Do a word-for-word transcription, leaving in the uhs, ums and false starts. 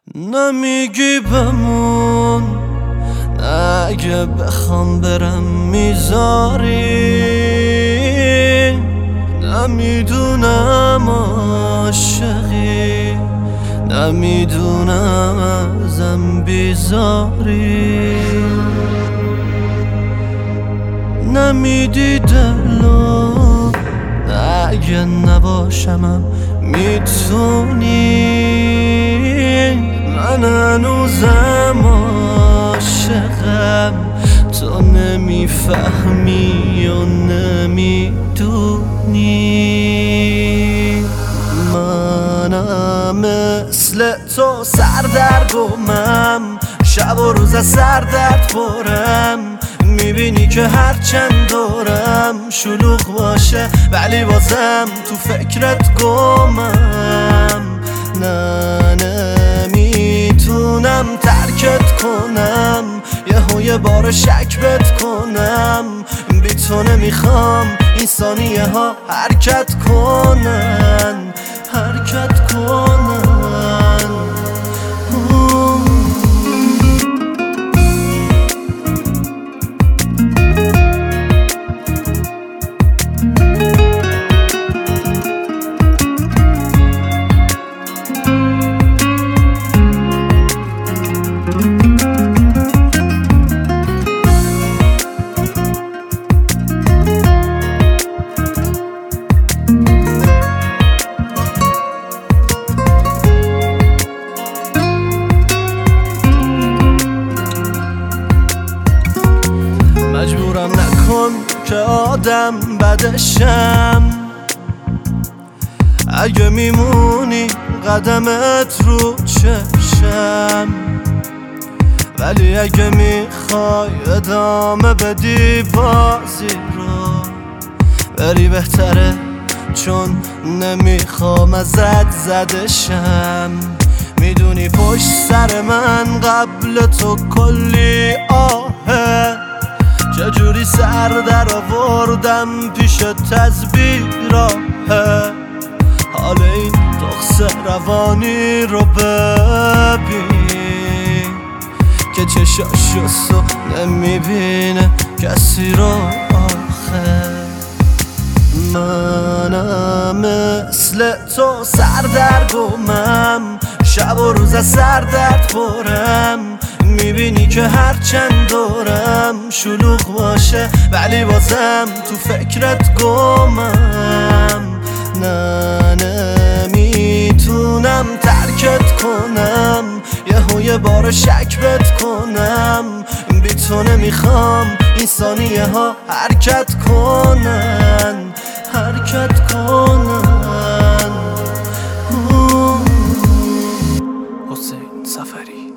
نمیگی بمون، اگه بخوام برم میذاری. نمیدونم عاشقی، نمیدونم ازم بیزاری. نمیدی دلو، اگه نباشمم میتونی. من هنوزم عاشقم، تو نمیفهمی و نمیدونی. منم مثل تو سردرگمم، شب و روز از سردرد پرم. میبینی که هرچند دورم شلوغ باشه، ولی بازم تو فکرت گمم. نه نمیتونم ترکت کنم، یهو یه بار شک بت کنم. بی تو نمیخوام این ثانیه ها حرکت کنن، حرکت کنن. مجبورم نکن که آدم بدشم، اگه میمونی قدمت رو چشم. ولی اگه میخوای ادامه بدی بازی رو، بری بهتره، چون نمیخوام ازت زدشم. میدونی پشت سر من قبل تو کلی آهه، چجوری سر در آوردم پیشت از بیراهه. حال این رقص روانی رو ببین که چشاشو نمیبینه کسی رو آخه. منم مثل تو سردرگمم، شب و روز از سردرد پرم. میبینی که هرچند دورم شلوغ باشه، ولی بازم تو فکرت گمم. نه نمیتونم ترکت کنم، یهو یه بار شک بت کنم. بی تو نمیخوام این ثانیه ها حرکت کنن، حرکت کنن. حسین سفری.